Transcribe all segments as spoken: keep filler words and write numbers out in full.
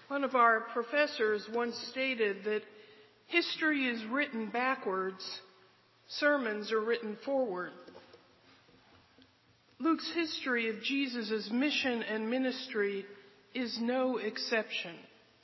One of our professors once stated that history is written backwards, sermons are written forward. Luke's history of Jesus' mission and ministry is no exception.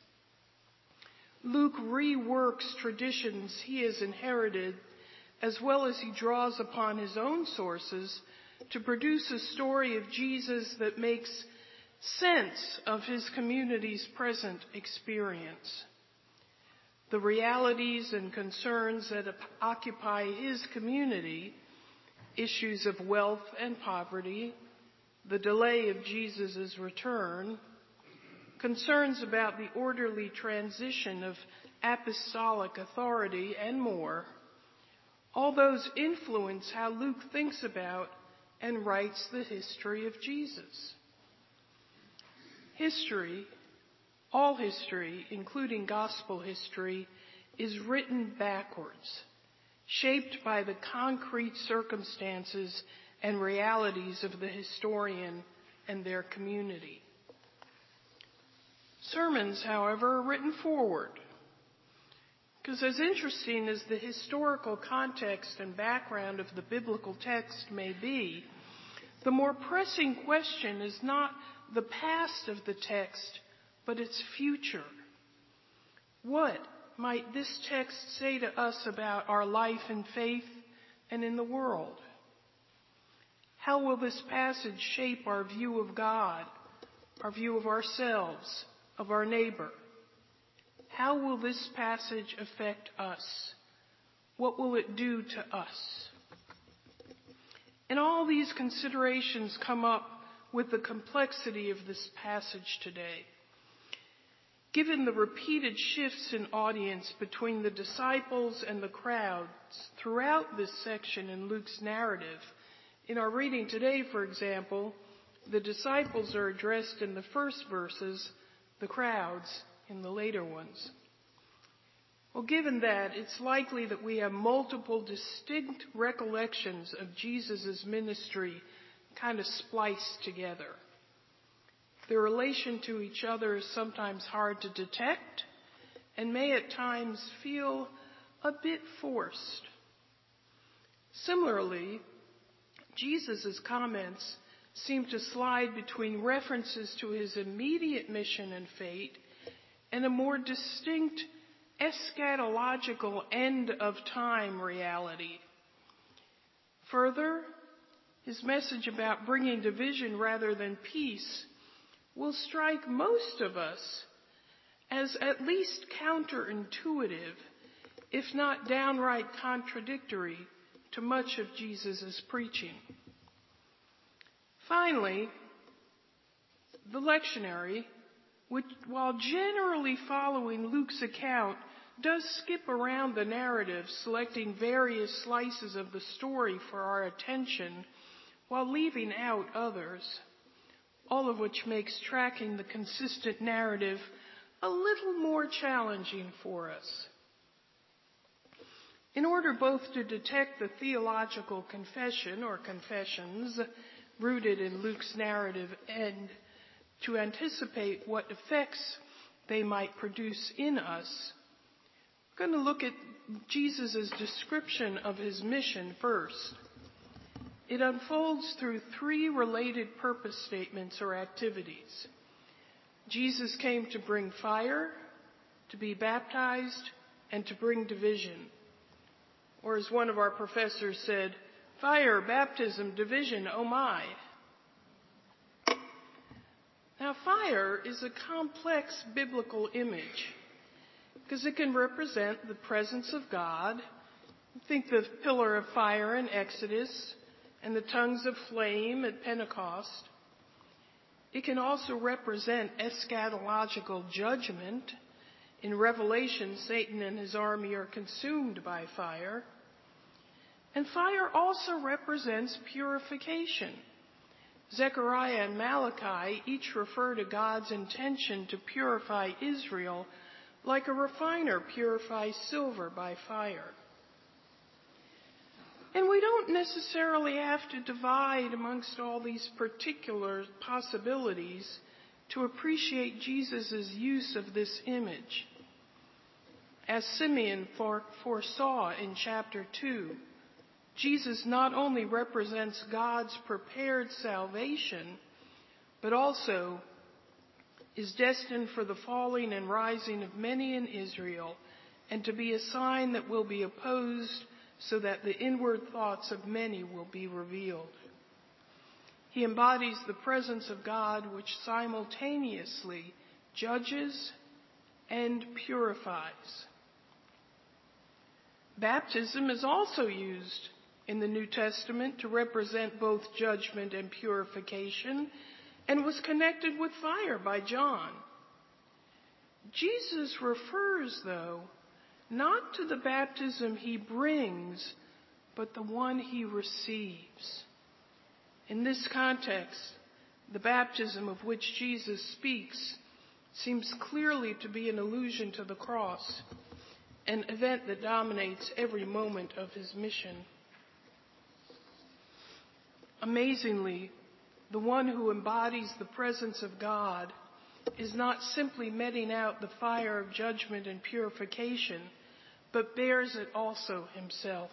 Luke reworks traditions he has inherited, as well as he draws upon his own sources to produce a story of Jesus that makes sense of his community's present experience. The realities and concerns that occupy his community, issues of wealth and poverty, the delay of Jesus' return, concerns about the orderly transition of apostolic authority, and more, all those influence how Luke thinks about and writes the history of Jesus. History, all history, including gospel history, is written backwards, shaped by the concrete circumstances and realities of the historian and their community. Sermons, however, are written forward, because as interesting as the historical context and background of the biblical text may be, the more pressing question is not the past of the text, but its future. What might this text say to us about our life and faith and in the world? How will this passage shape our view of God, our view of ourselves, of our neighbor? How will this passage affect us? What will it do to us? And all these considerations come up with the complexity of this passage today. Given the repeated shifts in audience between the disciples and the crowds throughout this section in Luke's narrative, in our reading today, for example, the disciples are addressed in the first verses, the crowds in the later ones. Well, given that, it's likely that we have multiple distinct recollections of Jesus' ministry kind of spliced together. Their relation to each other is sometimes hard to detect and may at times feel a bit forced. Similarly, Jesus' comments seem to slide between references to his immediate mission and fate and a more distinct eschatological end of time reality. Further, his message about bringing division rather than peace will strike most of us as at least counterintuitive, if not downright contradictory, to much of Jesus' preaching. Finally, the lectionary, which, while generally following Luke's account, does skip around the narrative, selecting various slices of the story for our attention while leaving out others, all of which makes tracking the consistent narrative a little more challenging for us. In order both to detect the theological confession or confessions rooted in Luke's narrative and to anticipate what effects they might produce in us, we're going to look at Jesus' description of his mission first. It unfolds through three related purpose statements or activities. Jesus came to bring fire, to be baptized, and to bring division. Or as one of our professors said, fire, baptism, division, oh my. Now, fire is a complex biblical image because it can represent the presence of God. Think the pillar of fire in Exodus and the tongues of flame at Pentecost. It can also represent eschatological judgment. In Revelation, Satan and his army are consumed by fire. And fire also represents purification. Zechariah and Malachi each refer to God's intention to purify Israel like a refiner purifies silver by fire. And we don't necessarily have to divide amongst all these particular possibilities to appreciate Jesus' use of this image. As Simeon foresaw in chapter two, Jesus not only represents God's prepared salvation, but also is destined for the falling and rising of many in Israel, and to be a sign that will be opposed, so that the inward thoughts of many will be revealed. He embodies the presence of God, which simultaneously judges and purifies. Baptism is also used in the New Testament to represent both judgment and purification, and was connected with fire by John. Jesus refers, though, not to the baptism he brings, but the one he receives. In this context, the baptism of which Jesus speaks seems clearly to be an allusion to the cross, an event that dominates every moment of his mission. Amazingly, the one who embodies the presence of God is not simply meting out the fire of judgment and purification, but bears it also himself.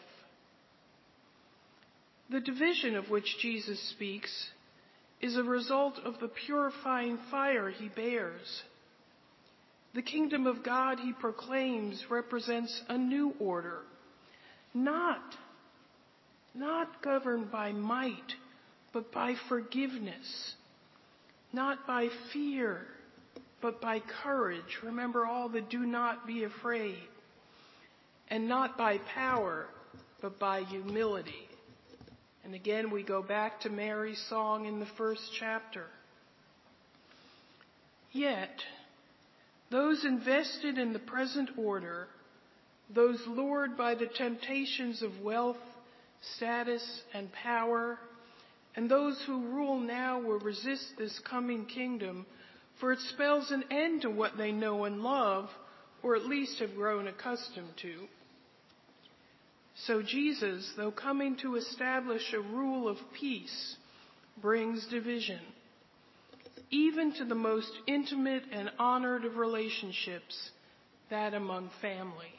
The division of which Jesus speaks is a result of the purifying fire he bears. The kingdom of God he proclaims represents a new order, not, not governed by might, but by forgiveness, not by fear, but by courage. Remember all the do not be afraid. And not by power, but by humility. And again, we go back to Mary's song in the first chapter. Yet, those invested in the present order, those lured by the temptations of wealth, status, and power, and those who rule now will resist this coming kingdom, for it spells an end to what they know and love, or at least have grown accustomed to. So Jesus, though coming to establish a rule of peace, brings division, even to the most intimate and honored of relationships, that among family.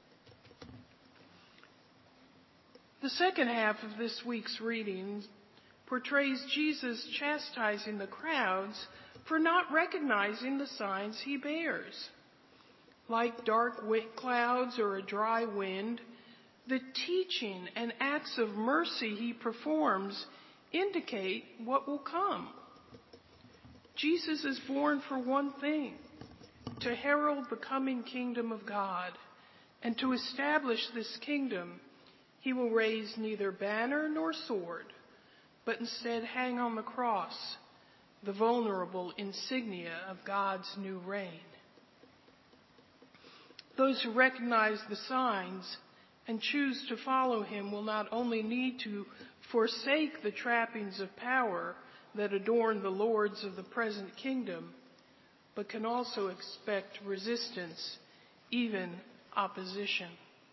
The second half of this week's reading portrays Jesus chastising the crowds for not recognizing the signs he bears. Like dark clouds or a dry wind, the teaching and acts of mercy he performs indicate what will come. Jesus is born for one thing, to herald the coming kingdom of God, and to establish this kingdom, he will raise neither banner nor sword, but instead hang on the cross the vulnerable insignia of God's new reign. Those who recognize the signs and choose to follow him will not only need to forsake the trappings of power that adorn the lords of the present kingdom, but can also expect resistance, even opposition.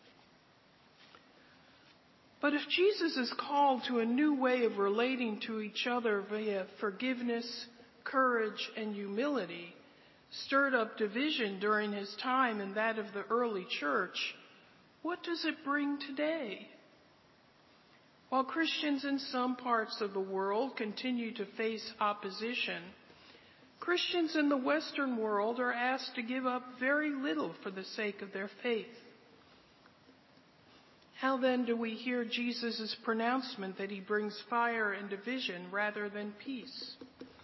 But if Jesus is called to a new way of relating to each other via forgiveness, courage, and humility, stirred up division during his time and that of the early church, what does it bring today? While Christians in some parts of the world continue to face opposition, Christians in the Western world are asked to give up very little for the sake of their faith. How then do we hear Jesus' pronouncement that he brings fire and division rather than peace?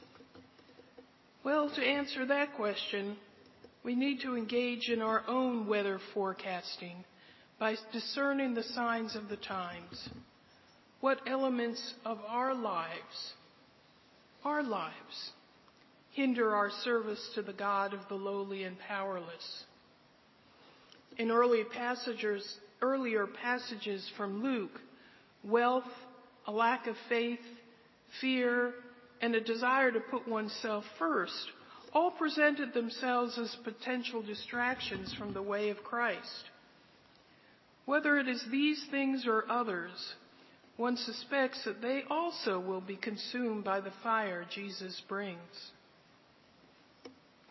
Well, to answer that question, we need to engage in our own weather forecasting by discerning the signs of the times. What elements of our lives, our lives, hinder our service to the God of the lowly and powerless? In early passages, earlier passages from Luke, wealth, a lack of faith, fear, and a desire to put oneself first all presented themselves as potential distractions from the way of Christ. Whether it is these things or others, one suspects that they also will be consumed by the fire Jesus brings.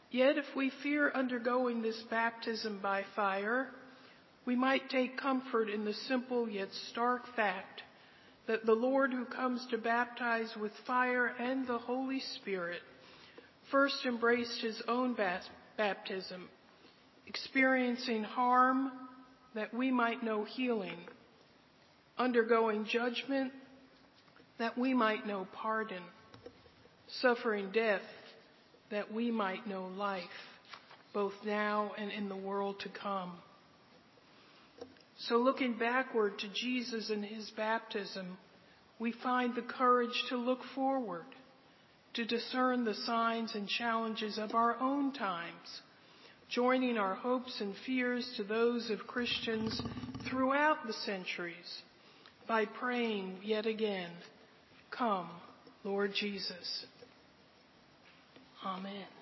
Yet if we fear undergoing this baptism by fire, we might take comfort in the simple yet stark fact that the Lord who comes to baptize with fire and the Holy Spirit first embraced his own baptism, experiencing harm that we might know healing, undergoing judgment that we might know pardon, suffering death that we might know life, both now and in the world to come. So looking backward to Jesus and his baptism, we find the courage to look forward, to discern the signs and challenges of our own times, joining our hopes and fears to those of Christians throughout the centuries by praying yet again, "Come, Lord Jesus." Amen.